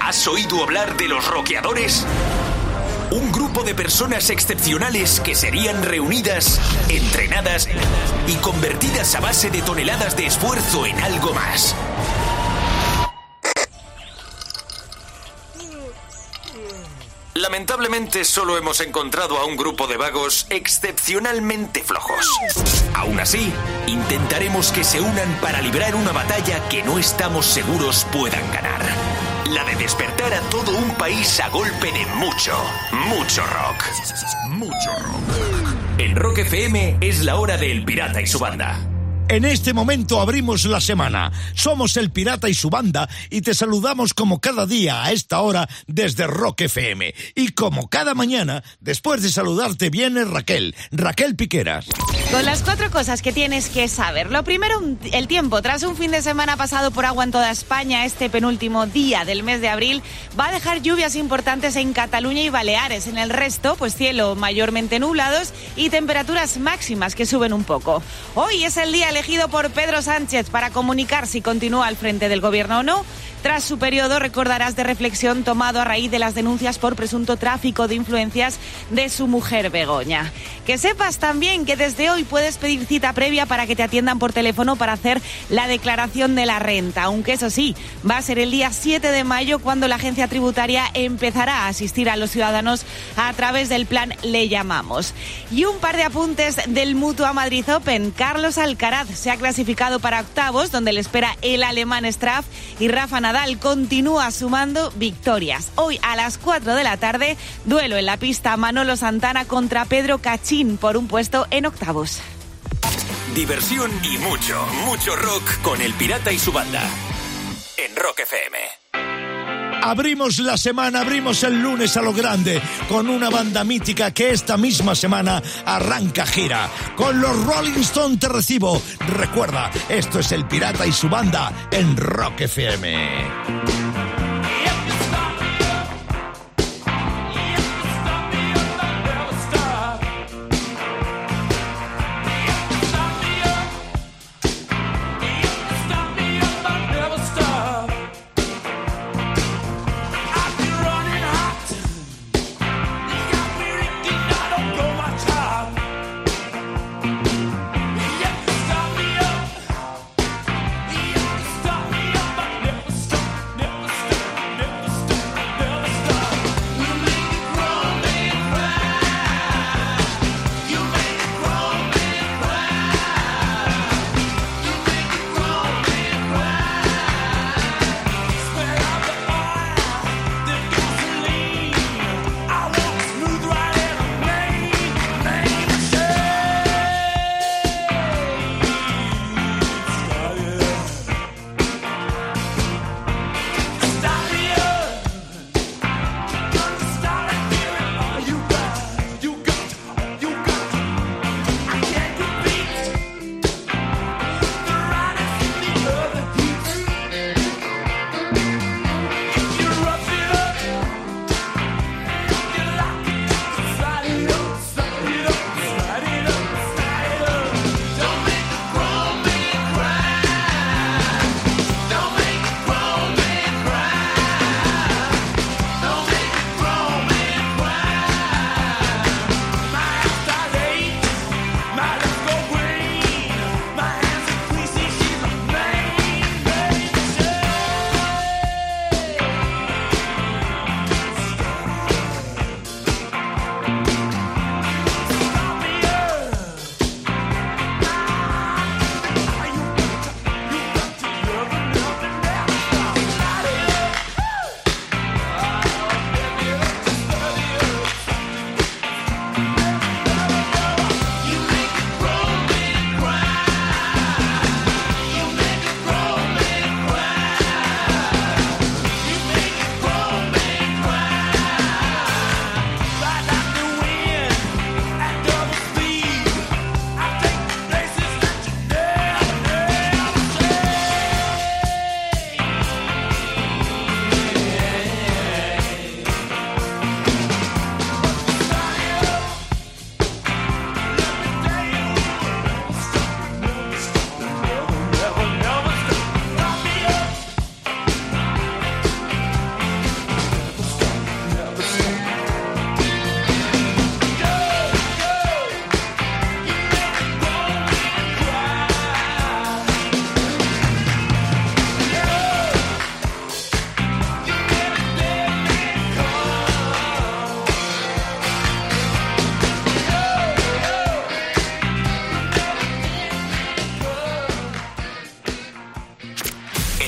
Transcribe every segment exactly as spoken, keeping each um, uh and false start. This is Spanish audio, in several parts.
¿Has oído hablar de los rockeadores? Un grupo de personas excepcionales que serían reunidas, entrenadas y convertidas a base de toneladas de esfuerzo en algo más. Lamentablemente solo hemos encontrado a un grupo de vagos excepcionalmente flojos. Aún así, intentaremos que se unan para librar una batalla que no estamos seguros puedan ganar. La de despertar a todo un país a golpe de mucho, mucho rock. Mucho rock. En Rock F M es la hora del Pirata y su banda. En este momento abrimos la semana. Somos el Pirata y su banda y te saludamos como cada día a esta hora desde Rock F M. Y como cada mañana, después de saludarte viene Raquel, Raquel Piqueras. Con las cuatro cosas que tienes que saber. Lo primero, el tiempo. Tras un fin de semana pasado por agua en toda España, este penúltimo día del mes de abril va a dejar lluvias importantes en Cataluña y Baleares. En el resto, pues cielo mayormente nublados y temperaturas máximas que suben un poco. Hoy es el día elegido por Pedro Sánchez para comunicar si continúa al frente del gobierno o no. Tras su periodo, recordarás, de reflexión tomado a raíz de las denuncias por presunto tráfico de influencias de su mujer Begoña. Que sepas también que desde hoy puedes pedir cita previa para que te atiendan por teléfono para hacer la declaración de la renta, aunque eso sí, va a ser el día siete de mayo cuando la agencia tributaria empezará a asistir a los ciudadanos a través del plan Le Llamamos. Y un par de apuntes del Mutua Madrid Open. Carlos Alcaraz se ha clasificado para octavos, donde le espera el alemán Struff, y Rafa Nadal continúa sumando victorias. Hoy a las cuatro de la tarde, duelo en la pista Manolo Santana contra Pedro Cachín por un puesto en octavos. Diversión y mucho, mucho rock con el Pirata y su banda. En Rock F M. Abrimos la semana, abrimos el lunes a lo grande con una banda mítica que esta misma semana arranca gira. Con los Rolling Stones te recibo. Recuerda, esto es el Pirata y su banda en Rock F M.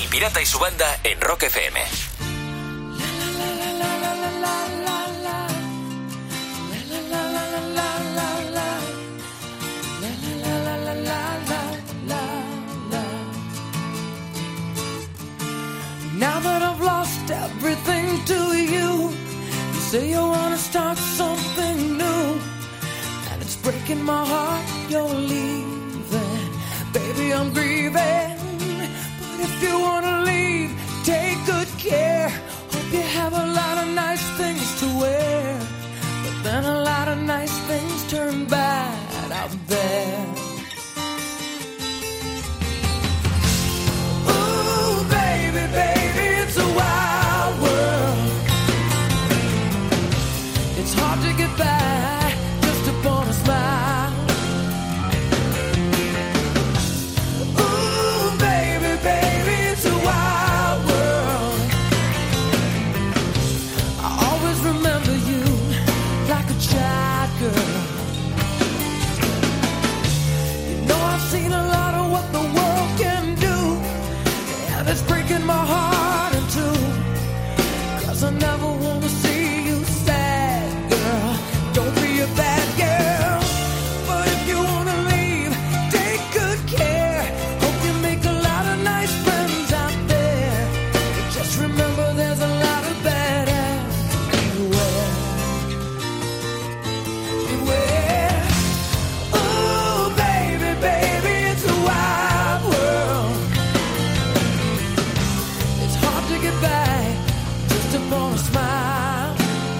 Pirata y su banda en Rock F M. Now that I've lost everything to you, you say you wanna start something new, and it's breaking my heart you're leaving. Baby, I'm grieving, but if you wanna leave, take good care. Hope you have a lot of nice things to wear, but then a lot of nice things turn bad out there. Ooh, baby, baby, it's a wild world. It's hard to get by just upon a smile. Ooh, baby, baby, it's a wild world. I always remember you like a child girl. You know I've seen a lot of what the world can do, and it's breaking my heart in two, 'cause I never want to see you sad, girl. Don't be a bad girl, but if you want to leave, take good care. Hope you make a lot of nice friends out there, but just remember there's a lot of bad ass beware. Beware. Ooh, baby, baby, it's a wild world. It's hard to get by just upon a smile.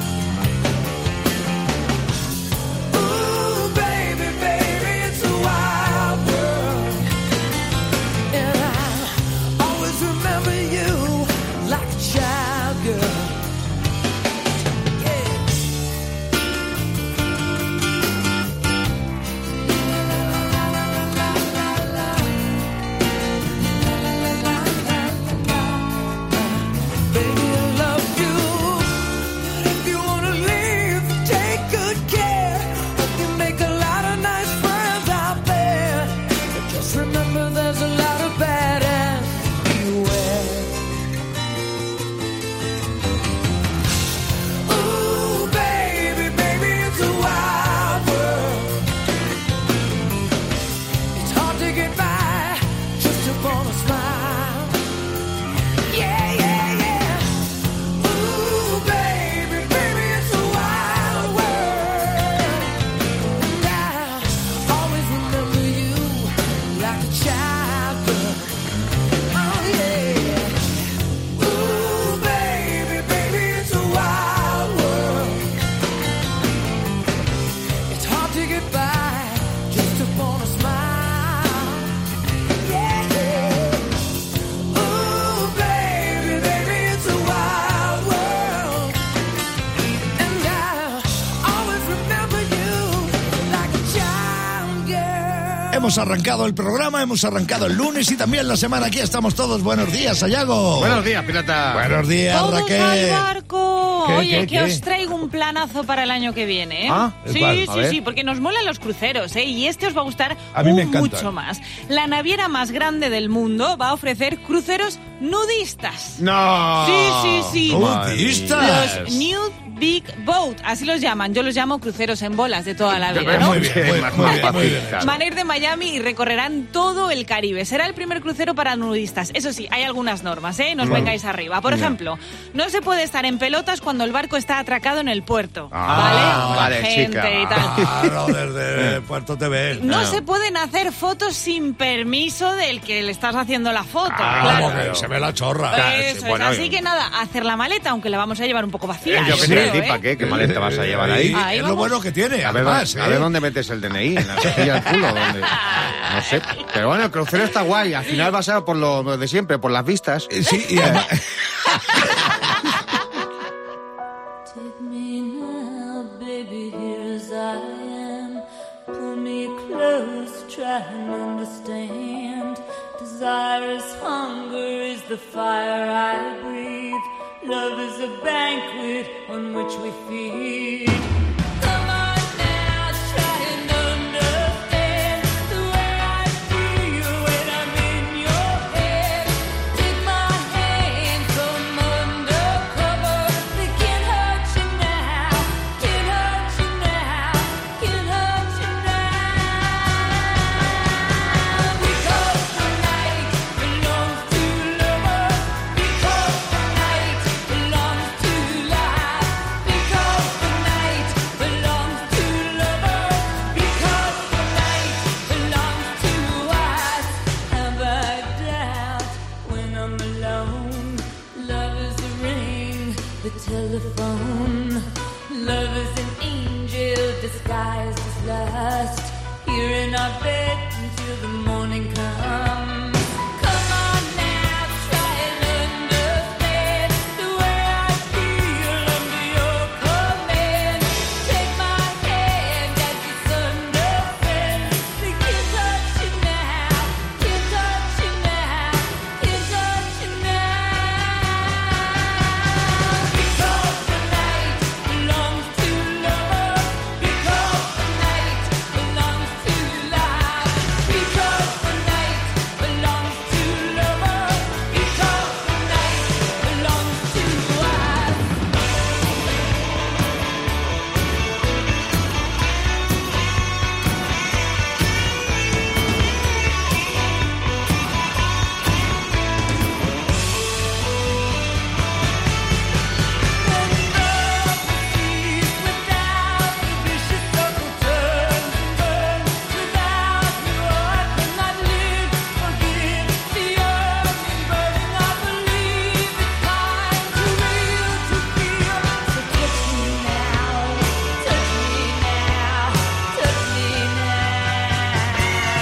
Ooh, baby, baby, it's a wild world. And I always remember you like a child girl. Yeah. Baby, I love you, but if you wanna leave, take good care. Hope you make a lot of nice friends out there, but just remember there's a lot of bad ass beware. Ooh, baby, baby, it's a wild world. It's hard to get by just upon a smile. Yeah, yeah, yeah. Ooh, baby, baby, it's a wild world. And I always remember you like a child girl. Oh, yeah. Ooh, baby, baby, it's a wild world. It's hard to get by just upon a smile. Yeah, yeah. Ooh, baby, baby, it's a wild world. And I always remember you like a child girl. Hemos arrancado el programa, hemos arrancado el lunes y también la semana. Aquí estamos todos. Buenos días, Sayago. Buenos días, pirata. Buenos días, Todos Raquel. al barco. ¿Qué, Oye, qué, que qué? os traigo un planazo para el año que viene, ¿eh? Ah, sí, ¿cuál? A sí, ver. sí, porque nos molan los cruceros, ¿eh? Y este os va a gustar A mí me un encanta. mucho más. La naviera más grande del mundo va a ofrecer cruceros nudistas. No. Sí, sí, sí. Nudistas. Los Nude Big Boat, así los llaman. Yo los llamo cruceros en bolas de toda la vida, ¿no? Muy bien, muy, Más muy bien, fácil, muy bien. claro. Van a ir de Miami y recorrerán todo el Caribe. Será el primer crucero para nudistas. Eso sí, hay algunas normas, ¿eh? No os vengáis arriba. Por ejemplo, no se puede estar en pelotas cuando el barco está atracado en el puerto. Ah, ¿Vale? Con vale, la gente chica. y tal. Claro, desde Puerto T V. No se pueden hacer fotos sin permiso del que le estás haciendo la foto. Ah, claro. porque se ve la chorra. Claro, Eso sí, es. bueno, Así y- que nada, hacer la maleta, aunque la vamos a llevar un poco vacía. Yo yo que te voy a creo, decir, ¿eh? ¿para qué? ¿Qué maleta vas a llevar ahí? Ahí es lo vamos. bueno que tiene, A ver, además, dónde, a ¿eh? ver dónde metes el D N I, en la cejilla del culo, ¿dónde? No sé. Pero bueno, el crucero está guay. Al final va a ser por lo de siempre, por las vistas. Sí, y además... Take me now, baby, here as I am. Pull me close, try and understand. Desire is hunger, is the fire I breathe. Love is a banquet on which we feed. Come on now, try and understand the way I feel when I'm in your head. Take my the telephone. Love is an angel disguised as lust. Here in our bed until the morning comes. Come on now, try and understand the way I feel under your command. Take my hand as the sun descends. We can't touch you now, can't touch you now, can't touch you now. Because the night belongs to lovers. Because the night belongs to love. Because the night belongs to lovers. Because the night belongs to us. Without the vicious circle turns and burns. Without you I could not live. Forgive the yearning burning. I believe it's time to real to feel. So touch me now, touch me now, touch me now.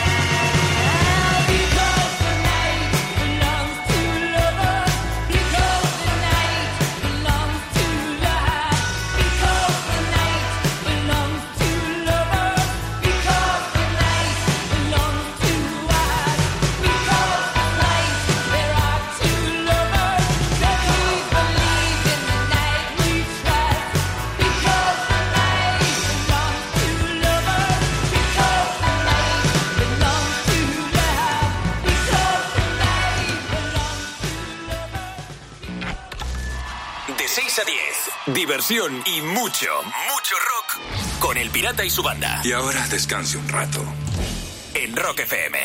Because the night belongs to lovers. Because the night belongs to love. Because the night belongs to lovers. Because the night belongs to us. Because tonight there are two lovers that we believe in the night we trust. Because the night belongs to lovers. Because the night belongs to love. Because the night belongs to lovers. De seis a diez, diversión y mucho, mucho rock con El Pirata y su banda. Y ahora descanse un rato. En Rock F M.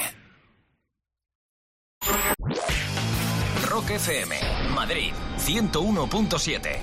Rock F M, Madrid, ciento uno punto siete.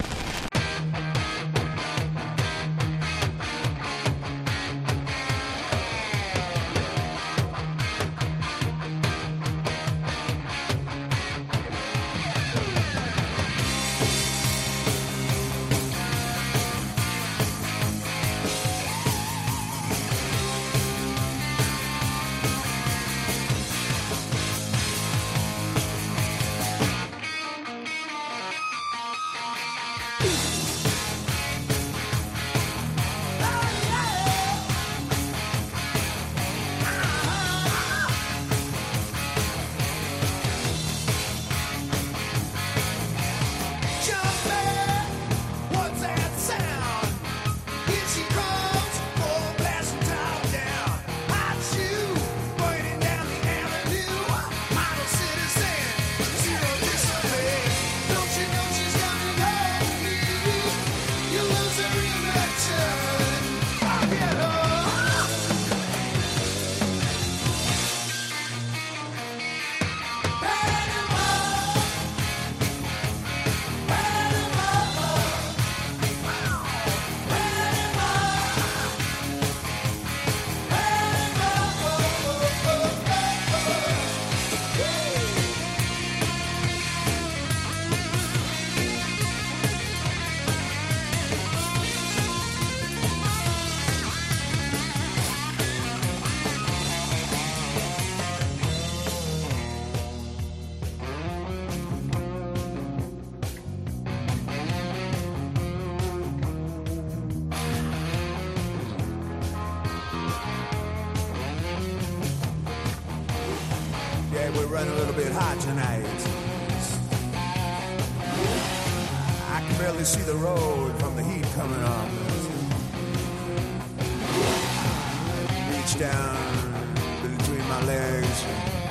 What's that sound? Here she comes, full blasting top down. Hot shoe, burning down the avenue. Model citizen, zero discipline. Don't you know she's coming home to you? You lose her erection. I'll get her. Yeah, we're running a little bit hot tonight. I can barely see the road from the heat coming on. Reach down between my legs,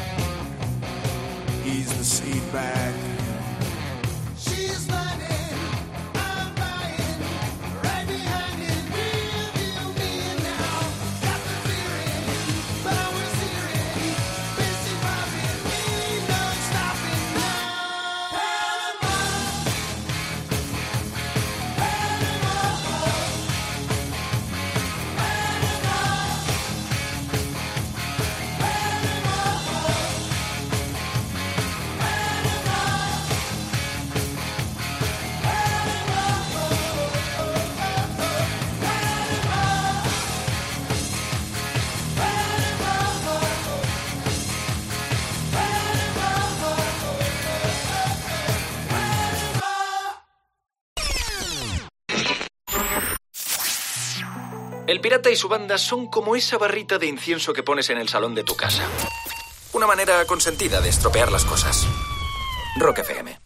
ease the seat back. She's running, I'm buying, right behind it, real deal me now. Got the feeling, but I was hearing, busy robbing me, not stopping now. Panama, Panama, Panama, Panama, Panama. El pirata y su banda son como esa barrita de incienso que pones en el salón de tu casa. Una manera consentida de estropear las cosas. Rock F M.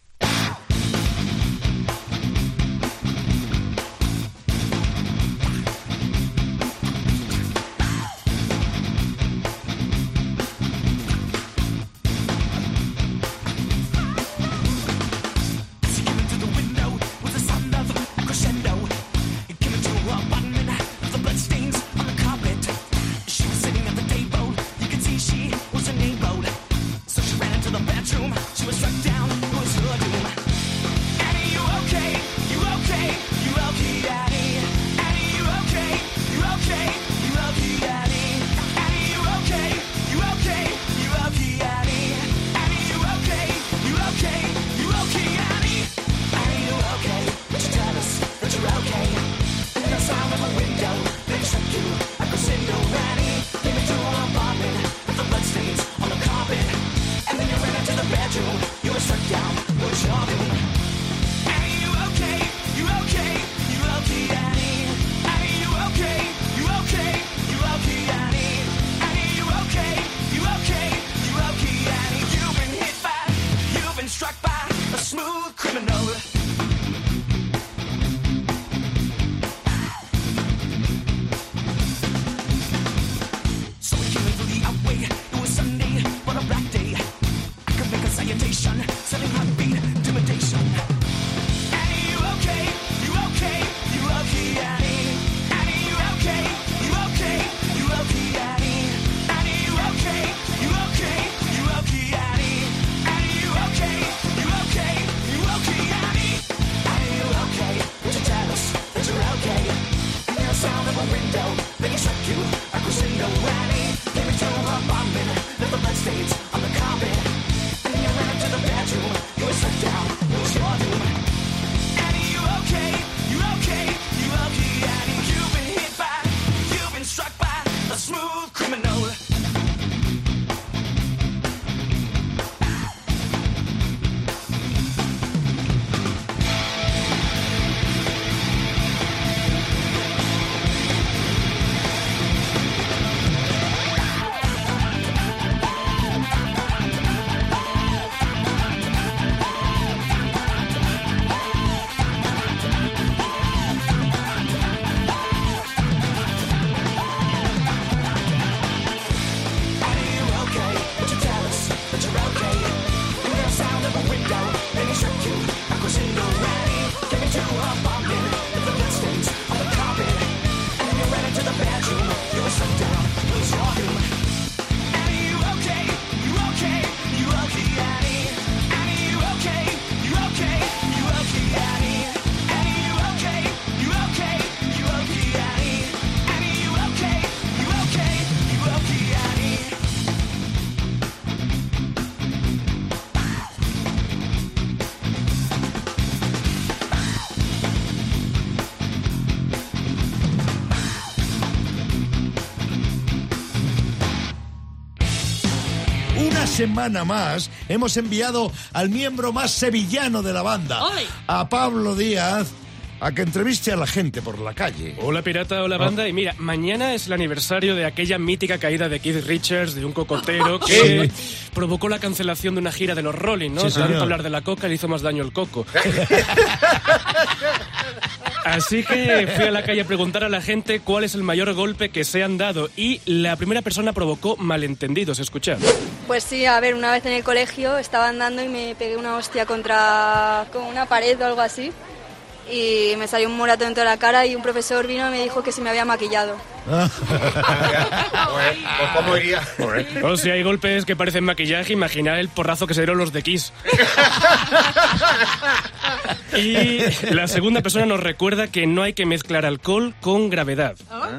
Semana más hemos enviado al miembro más sevillano de la banda, ¡Ole! A Pablo Díaz, a que entreviste a la gente por la calle. Hola pirata, hola banda, oh. Y mira, mañana es el aniversario de aquella mítica caída de Keith Richards, de un cocotero que sí. provocó la cancelación de una gira de los Rolling, ¿no? Sí, tanto hablar de la coca le hizo más daño el coco. Así que fui a la calle a preguntar a la gente cuál es el mayor golpe que se han dado y la primera persona provocó malentendidos, escuchad. Pues sí, a ver, una vez en el colegio estaba andando y me pegué una hostia contra con una pared o algo así y me salió un moratón en toda la cara y un profesor vino y me dijo que se me había maquillado. Pues, ¿cómo iría? O si hay golpes que parecen maquillaje, imaginad el porrazo que se dieron los de Kiss. Y la segunda persona nos recuerda que no hay que mezclar alcohol con gravedad.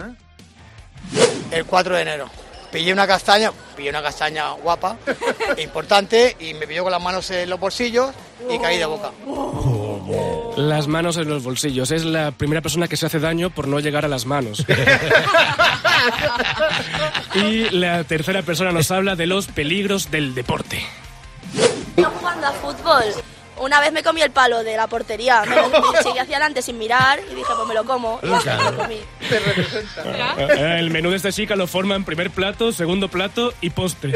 El cuatro de enero. Pillé una castaña, pillé una castaña guapa, importante, y me pilló con las manos en los bolsillos y caí de boca. Las manos en los bolsillos. Es la primera persona que se hace daño por no llegar a las manos. Y la tercera persona nos habla de los peligros del deporte. ¿Estás jugando a fútbol? una vez me comí el palo de la portería, me lo me seguí hacia adelante sin mirar y dije, pues me lo como. Y así me lo comí. Te representa. Eh, El menú de esta chica lo forman primer plato, segundo plato y postre.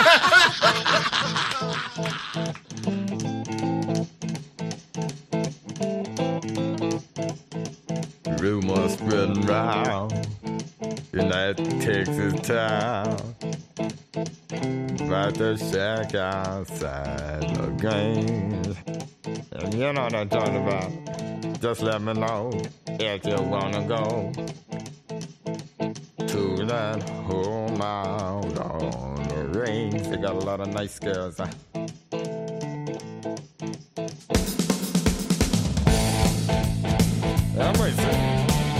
Rumors spreading round in that Texas town about the shack outside the game. And you know what I'm talking about. Just let me know if you wanna go to that home out on the range. They got a lot of nice girls. Huh? I'm racing.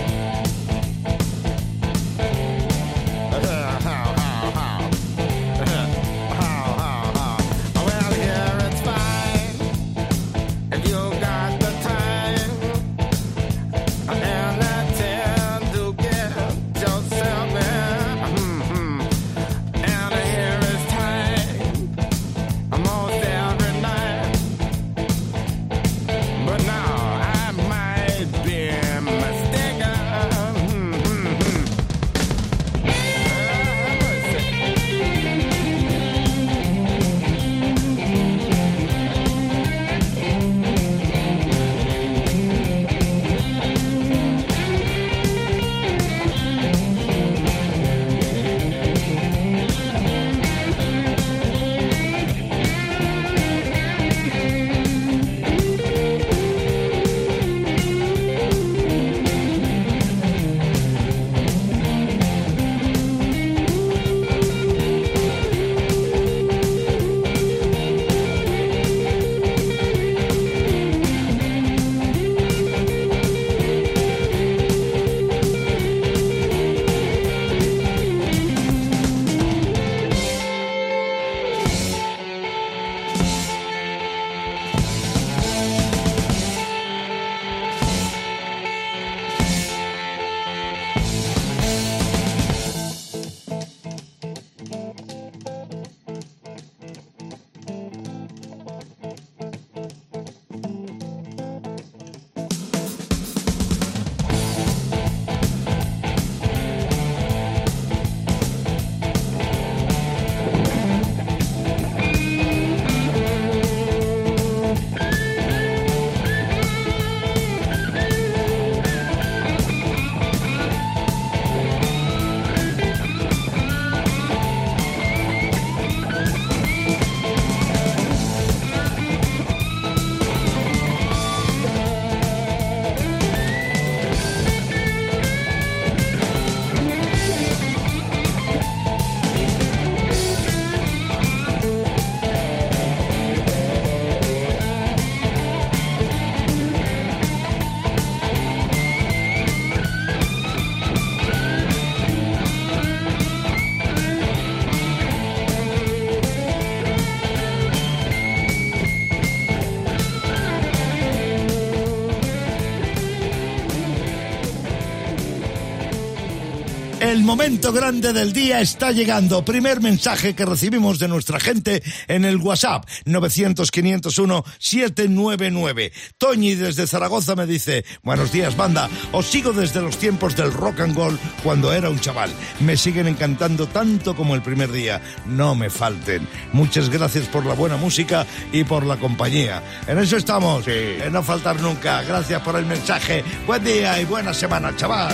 El momento grande del día está llegando. Primer mensaje que recibimos de nuestra gente en el WhatsApp novecientos, quinientos uno, setecientos noventa y nueve. Toñi desde Zaragoza me dice: buenos días, banda. Os sigo desde los tiempos del rock and roll cuando era un chaval. Me siguen encantando tanto como el primer día. No me falten. Muchas gracias por la buena música y por la compañía. En eso estamos. Sí. En no faltar nunca. Gracias por el mensaje. Buen día y buena semana, chaval.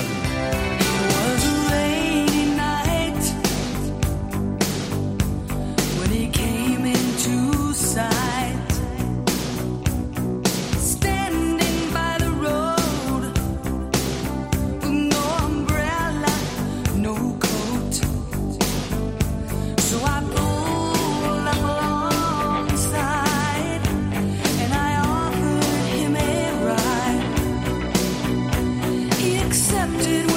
Accepted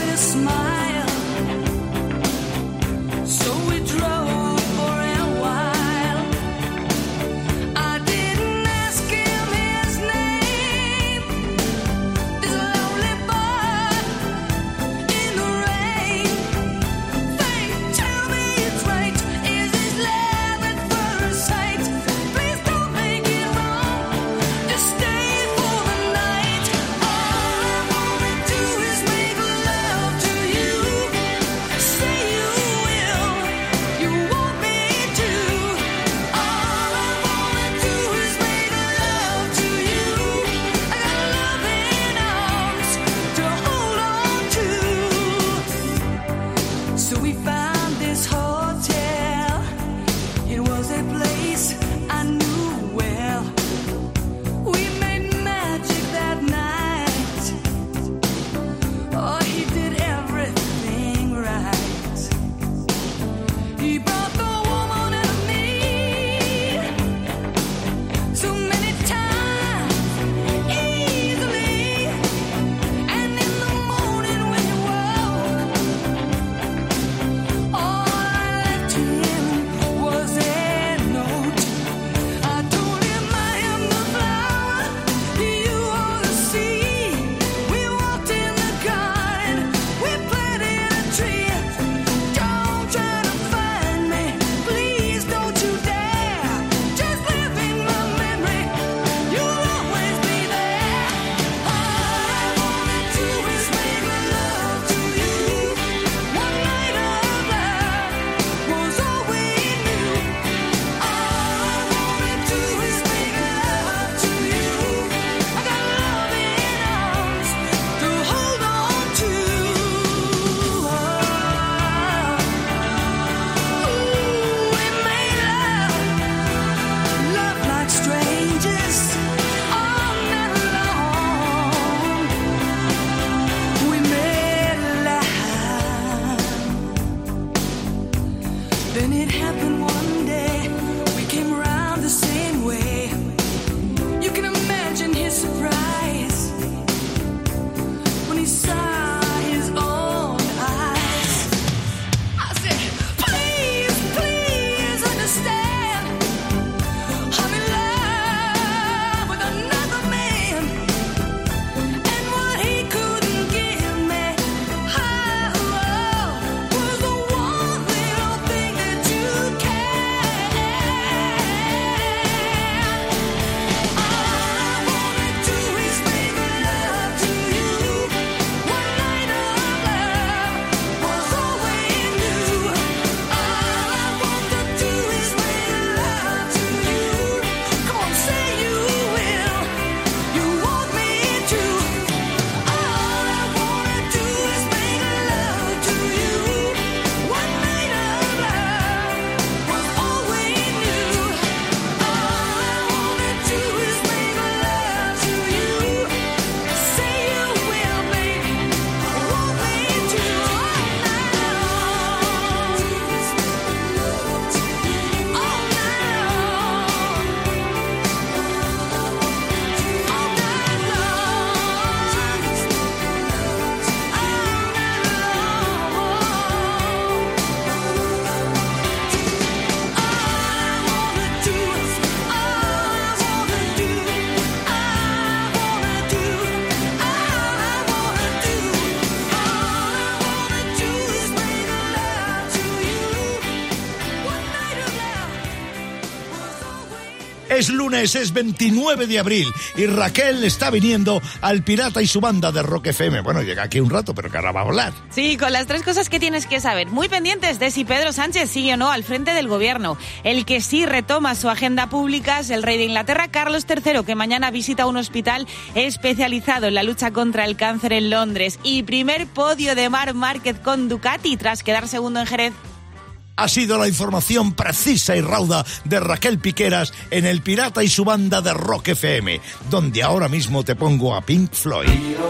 Es lunes, es veintinueve de abril y Raquel está viniendo al Pirata y su banda de Rock F M. Bueno, llega aquí un rato, pero que ahora va a volar. Sí, con las tres cosas que tienes que saber. Muy pendientes de si Pedro Sánchez sigue o no al frente del gobierno. El que sí retoma su agenda pública es el rey de Inglaterra, Carlos tercero, que mañana visita un hospital especializado en la lucha contra el cáncer en Londres. Y primer podio de Marc Márquez con Ducati tras quedar segundo en Jerez. Ha sido la información precisa y rauda de Raquel Piqueras en el Pirata y su banda de Rock F M, donde ahora mismo te pongo a Pink Floyd.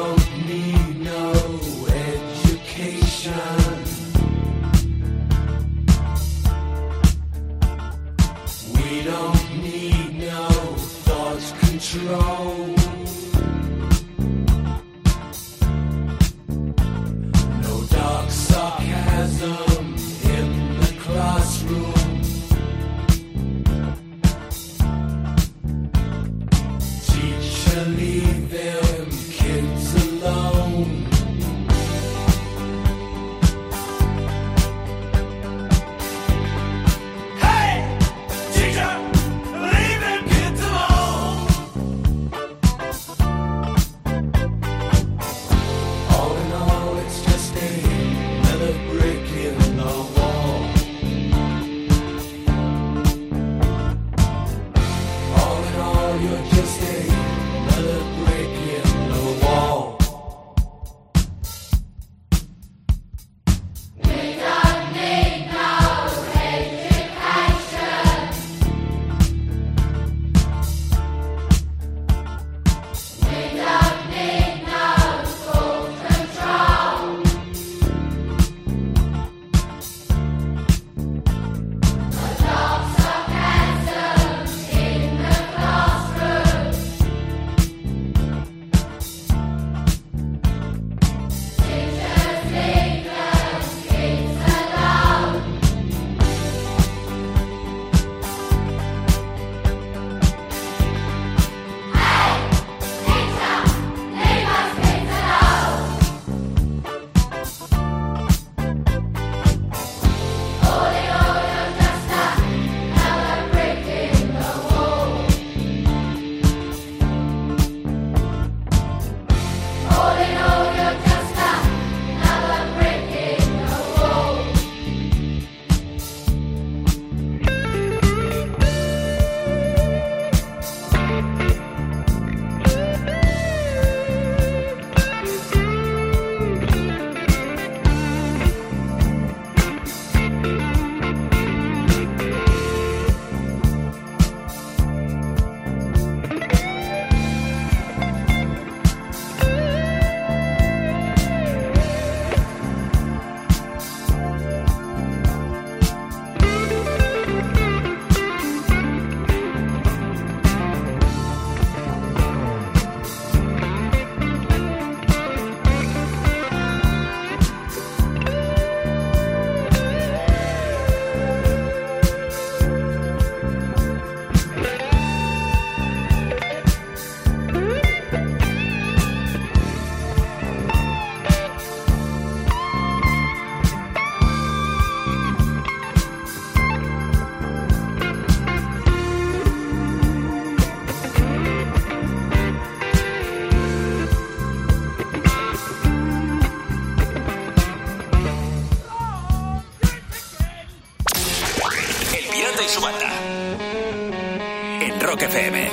Leave them kids alone. Hey, teacher, leave them kids alone. All in all, it's just another brick in the wall. All in all, you're just a Rock F M.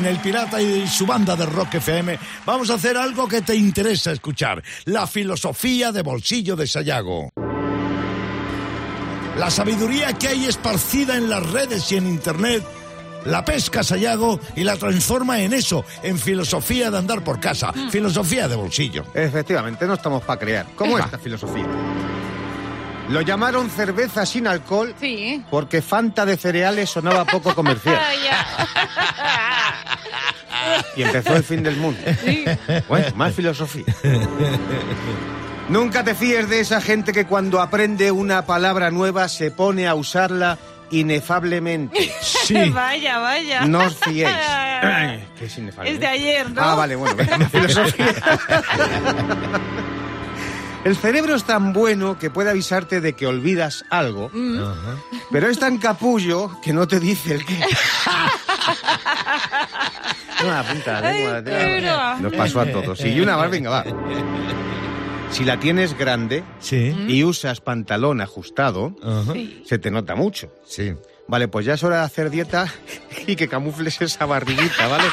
en El Pirata y su banda de Rock F M, vamos a hacer algo que te interesa escuchar. La filosofía de bolsillo de Sayago. La sabiduría que hay esparcida en las redes y en internet, la pesca Sayago y la transforma en eso, en filosofía de andar por casa, mm. filosofía de bolsillo. Efectivamente, no estamos para crear. ¿Cómo es esta filosofía? Lo llamaron cerveza sin alcohol sí. porque Fanta de cereales sonaba poco comercial. Y empezó el fin del mundo. Sí. Bueno, más filosofía. Nunca te fíes de esa gente que cuando aprende una palabra nueva se pone a usarla inefablemente. Sí. Vaya, vaya. No os fiéis. ¿Qué es inefable? Es de ayer, ¿no? Ah, vale, bueno, venga, filosofía. El cerebro es tan bueno que puede avisarte de que olvidas algo, mm. pero es tan capullo que no te dice el qué. Una punta, lengua, Ay, nos pasó a todos. Y una más, venga, va. Si la tienes grande sí. y usas pantalón ajustado, uh-huh. sí. se te nota mucho. Sí. Vale, pues ya es hora de hacer dieta y que camufles esa barriguita, ¿vale?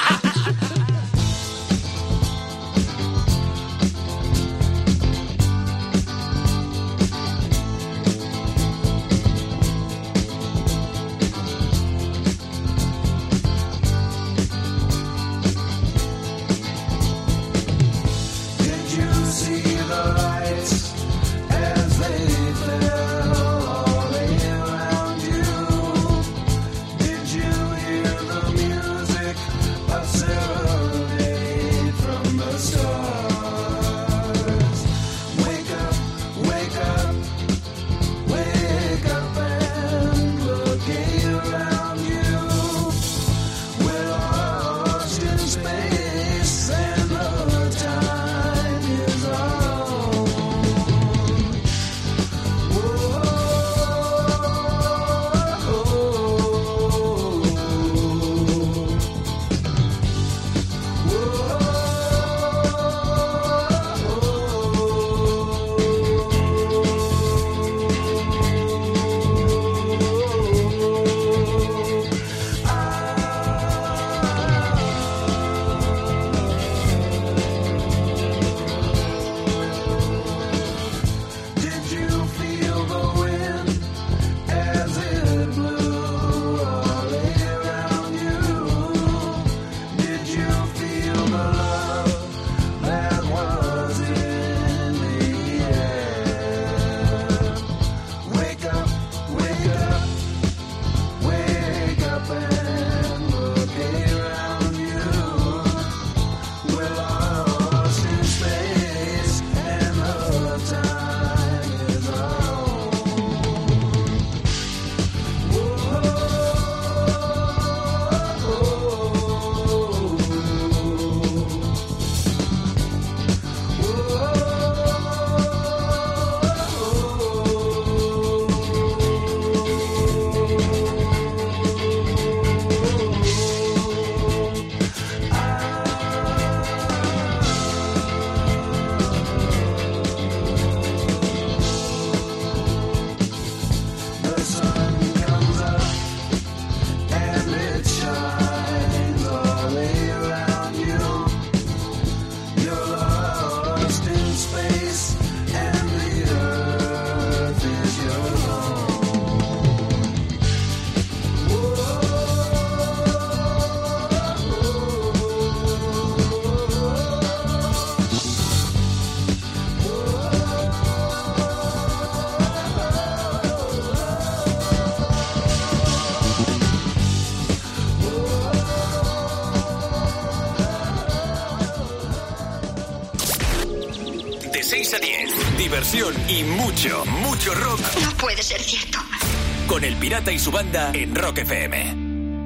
seis a diez, diversión y mucho, mucho rock. No puede ser cierto. Con El Pirata y su banda en Rock F M.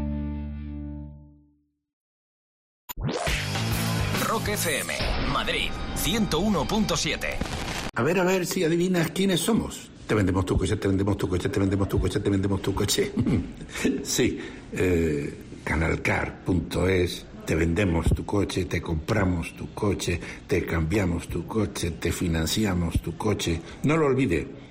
Rock F M, Madrid, ciento uno punto siete. A ver, a ver si adivinas quiénes somos. Te vendemos tu coche, te vendemos tu coche, te vendemos tu coche, te vendemos tu coche. Sí, eh, canalcar punto es. Te vendemos tu coche, te compramos tu coche, te cambiamos tu coche, te financiamos tu coche. No lo olvide,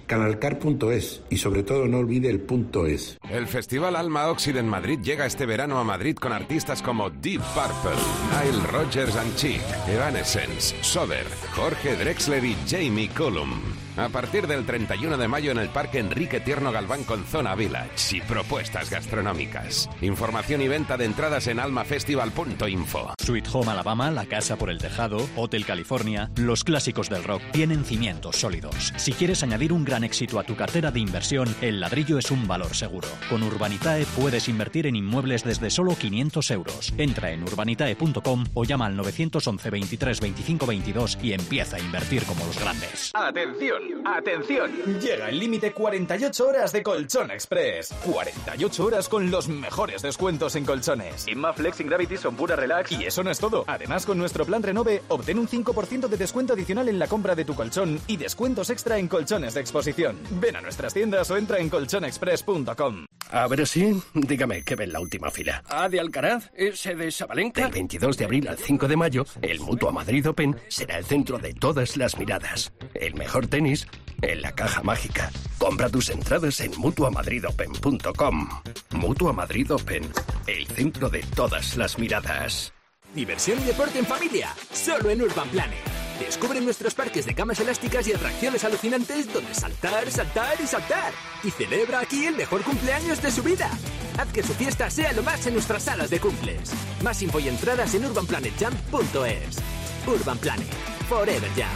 canalcar punto es y sobre todo no olvide el punto es. El Festival Alma Oxide en Madrid llega este verano a Madrid con artistas como Deep Purple, Nile Rodgers and Chic, Evanescence, Sober, Jorge Drexler y Jamie Cullum. A partir del treinta y uno de mayo en el Parque Enrique Tierno Galván con Zona Village y propuestas gastronómicas. Información y venta de entradas en almafestival punto info. Sweet Home Alabama, La Casa por el Tejado, Hotel California, los clásicos del rock tienen cimientos sólidos. Si quieres añadir un gran éxito a tu cartera de inversión, el ladrillo es un valor seguro. Con Urbanitae puedes invertir en inmuebles desde solo quinientos euros. Entra en urbanitae punto com o llama al nueve once veintitrés veinticinco veintidós y empieza a invertir como los grandes. ¡Atención! ¡Atención! Llega el límite cuarenta y ocho horas de Colchón Express. cuarenta y ocho horas con los mejores descuentos en colchones. Inma, Flex y Gravity son pura relax. Y eso no es todo. Además, con nuestro plan Renove, obtén un cinco por ciento de descuento adicional en la compra de tu colchón y descuentos extra en colchones de exposición. Ven a nuestras tiendas o entra en colchón express punto com. A ver si... Dígame, ¿qué ve en la última fila? ¿A de Alcaraz? ¿Ese de Sabalenka? Del veintidós de abril al cinco de mayo, el Mutua Madrid Open será el centro de todas las miradas. El mejor tenis en la caja mágica. Compra tus entradas en mutua madrid open punto com. Mutua Madrid Open, el centro de todas las miradas. Diversión y deporte en familia, solo en Urban Planet. Descubre nuestros parques de camas elásticas y atracciones alucinantes donde saltar, saltar y saltar. Y celebra aquí el mejor cumpleaños de su vida. Haz que su fiesta sea lo más en nuestras salas de cumples. Más info y entradas en urban planet jump punto es. Urban Planet, forever jump.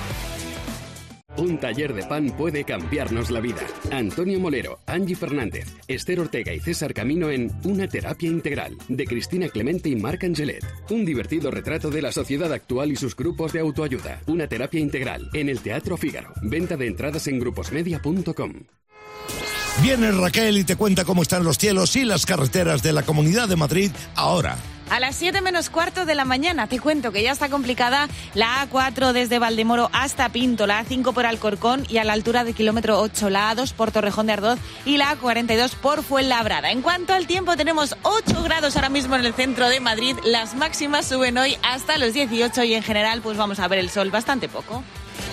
Un taller de pan puede cambiarnos la vida. Antonio Molero, Angie Fernández, Esther Ortega y César Camino en Una terapia integral, de Cristina Clemente y Marc Angelet. Un divertido retrato de la sociedad actual y sus grupos de autoayuda. Una terapia integral, en el Teatro Fígaro. Venta de entradas en gruposmedia punto com. Viene Raquel y te cuenta cómo están los cielos y las carreteras de la Comunidad de Madrid ahora. A las siete menos cuarto de la mañana te cuento que ya está complicada la A cuatro desde Valdemoro hasta Pinto, la A cinco por Alcorcón y a la altura del kilómetro ocho, la A dos por Torrejón de Ardoz y la A cuarenta y dos por Fuenlabrada. En cuanto al tiempo, tenemos ocho grados ahora mismo en el centro de Madrid, las máximas suben hoy hasta los dieciocho y en general pues vamos a ver el sol bastante poco.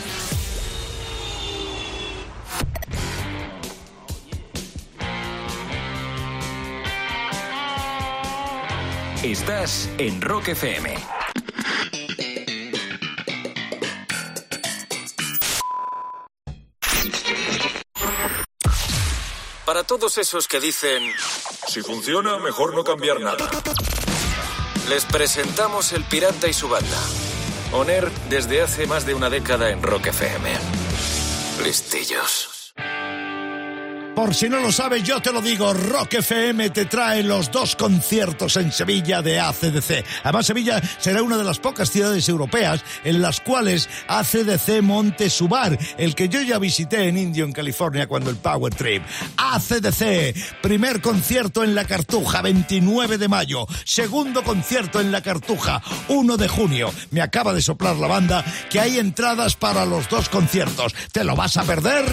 Estás en Rock F M. Para todos esos que dicen, si funciona, mejor no cambiar nada, les presentamos El Pirata y su banda. On-air desde hace más de una década en Rock F M. Listillos. Por si no lo sabes, yo te lo digo, Rock F M te trae los dos conciertos en Sevilla de A C D C. Además, Sevilla será una de las pocas ciudades europeas en las cuales A C D C monte su bar, el que yo ya visité en Indio, en California, cuando el Power Trip. A C D C, primer concierto en La Cartuja, veintinueve de mayo. Segundo concierto en La Cartuja, uno de junio. Me acaba de soplar la banda que hay entradas para los dos conciertos. ¿Te lo vas a perder?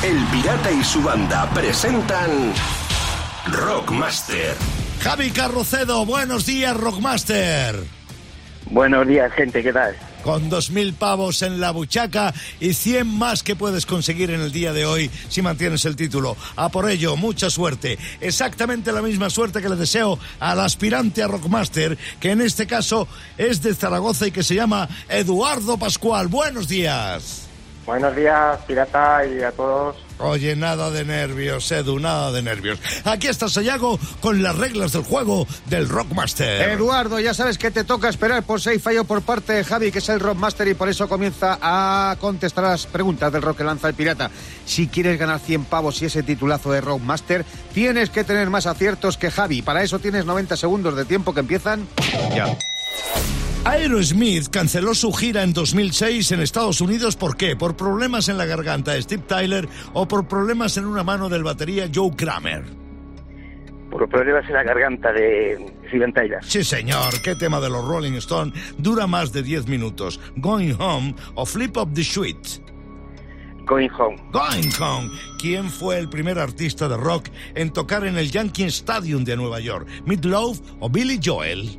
El Pirata y su banda presentan Rockmaster. Javi Carrocedo, buenos días, Rockmaster. Buenos días, gente, ¿qué tal? Con dos mil pavos en la buchaca y cien más que puedes conseguir en el día de hoy si mantienes el título. A por ello, mucha suerte. Exactamente la misma suerte que le deseo al aspirante a Rockmaster, que en este caso es de Zaragoza y que se llama Eduardo Pascual. Buenos días. Buenos días, Pirata, y a todos. Oye, nada de nervios, Edu, nada de nervios. Aquí está Sayago con las reglas del juego del Rockmaster. Eduardo, ya sabes que te toca esperar por si hay fallo por parte de Javi, que es el Rockmaster, y por eso comienza a contestar a las preguntas del rock que lanza el pirata. Si quieres ganar cien pavos y ese titulazo de Rockmaster, tienes que tener más aciertos que Javi. Para eso tienes noventa segundos de tiempo que empiezan ya. Aerosmith canceló su gira en dos mil seis en Estados Unidos. ¿Por qué? ¿Por problemas en la garganta de Steve Tyler o por problemas en una mano del batería Joe Kramer? Por problemas en la garganta de Steven Tyler. Sí, señor. ¿Qué tema de los Rolling Stones dura más de diez minutos? ¿Going Home o Flip Up the Suite? Going Home. Going Home. ¿Quién fue el primer artista de rock en tocar en el Yankee Stadium de Nueva York? ¿Meat Loaf o Billy Joel?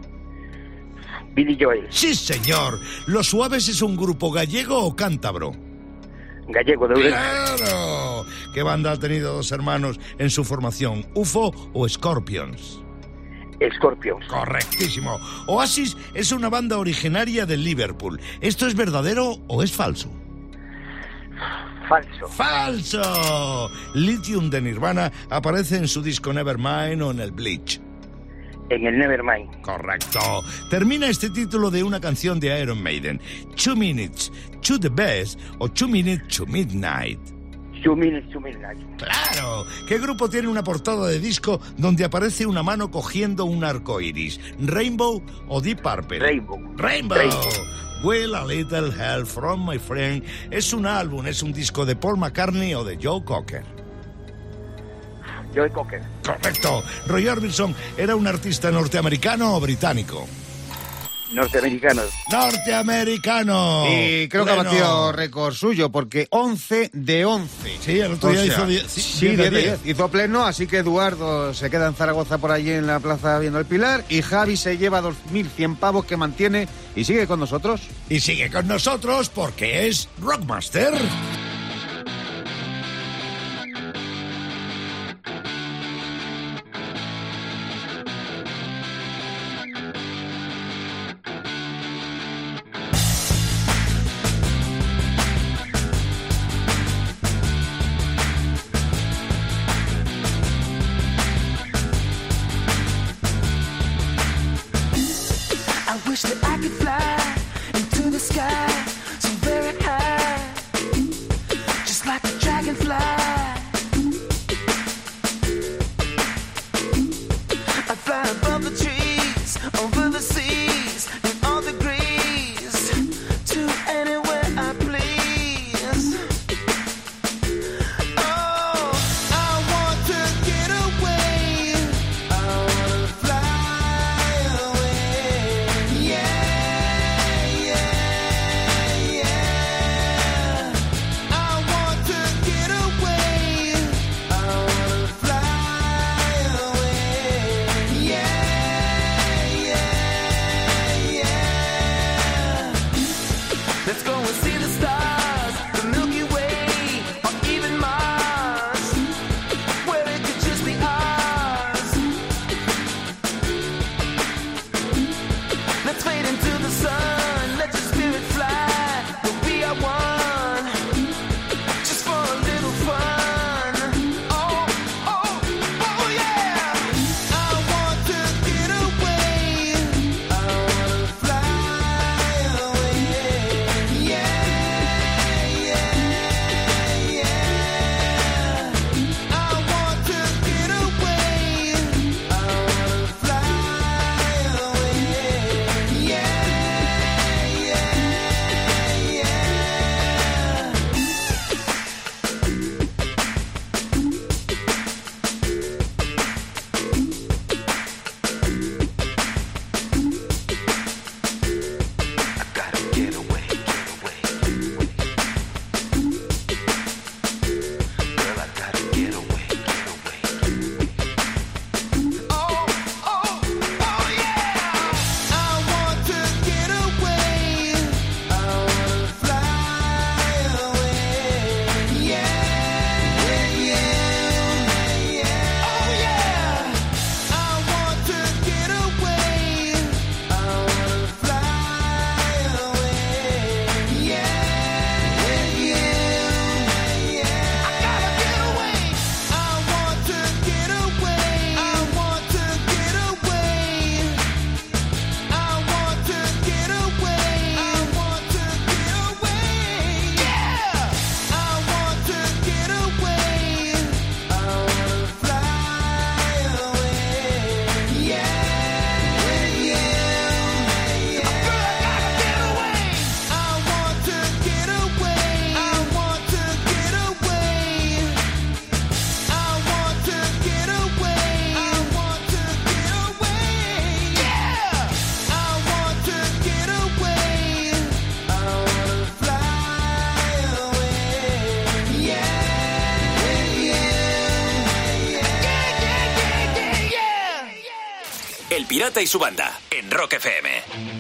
Billy Joel. Sí, señor. ¿Los Suaves es un grupo gallego o cántabro? Gallego, de Ourense. ¡Claro! ¿Qué banda ha tenido dos hermanos en su formación? ¿U F O o Scorpions? Scorpions. Correctísimo. Oasis es una banda originaria de Liverpool. ¿Esto es verdadero o es falso? Falso. ¡Falso! Lithium de Nirvana aparece en su disco Nevermind o en el Bleach. En el Nevermind. Correcto. Termina este título de una canción de Iron Maiden. Two Minutes to the Best o Two Minutes to Midnight. Two Minutes to Midnight. ¡Claro! ¿Qué grupo tiene una portada de disco donde aparece una mano cogiendo un arco iris? ¿Rainbow o Deep Purple? Rainbow. Rainbow. Rainbow. Will a Little Help from My Friend. ¿Es un álbum, es un disco de Paul McCartney o de Joe Cocker? Joe Cocker. Correcto. Roy Orbison era un artista norteamericano o británico. Norteamericano. Norteamericano. Y creo Pleno. que ha batido récord suyo, porque once de once. Sí, el otro día O sea, hizo diez. Sí, Sí, diez de de diez. diez. Hizo pleno, así que Eduardo se queda en Zaragoza por allí en la plaza viendo el Pilar, y Javi se lleva dos mil cien pavos que mantiene y sigue con nosotros. Y sigue con nosotros porque es Rockmaster. I wish that I could fly into the sky so very high. Pirata y su banda, en Rock F M.